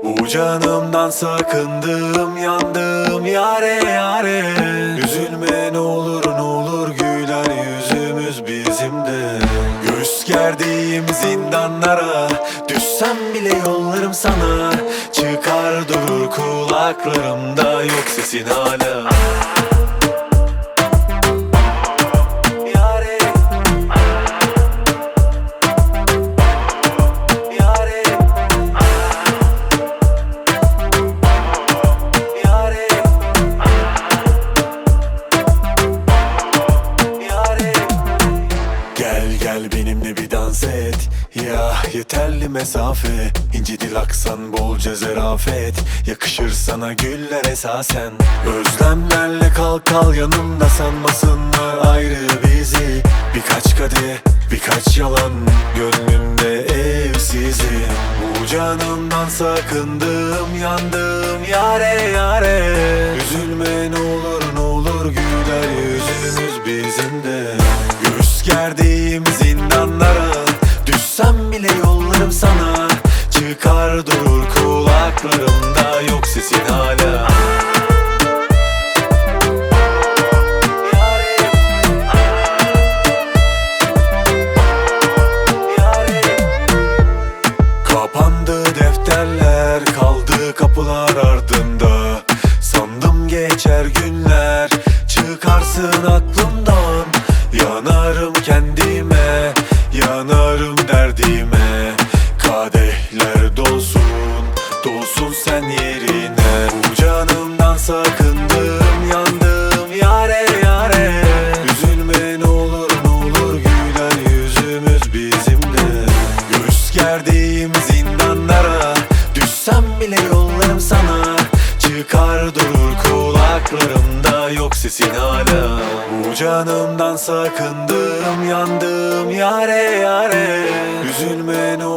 Bu canımdan sakındığım, yandığım yare yare. Üzülme ne olur ne olur, güler yüzümüz bizim de. Göğüs gerdiğim zindanlara, düşsem bile yollarım sana. Çıkar durur kulaklarımda, yok sesin hala. Gel benimle bir dans et. Ya yeterli mesafe, ince dil aksan bolca zerafet. Yakışır sana güller esasen. Özlemlerle kal yanımda, sanmasınlar ayrı bizi. Birkaç kadeh, birkaç yalan, gönlümde evsizim. Bu canımdan sakındığım, yandığım yare yare. Üzülme ne olur ne olur, güler yüzümüz bizim de. Göğüs gerdiğim zindanlara, düşsem bile yollarım sana. Çıkar durur kulaklarımda, yok sesin hala. Kapandı defterler, kaldı kapılar ardında. Sandım geçer günler, çıkarsın aklımdan. Yanarım kendime, yanarım derdime. Kadehler dolsun, dolsun sen yerine. Bu canımdan sakındığım, yandığım yare yare. Üzülme ne olur ne olur, güler yüzümüz bizim de. Göğüs gerdiğim zindanlara, düşsem bile yollarım sana. Çıkar durur kulaklarımda, yok sesin hala. Bu canımdan sakındığım, yandığım yare yare. Üzülme ne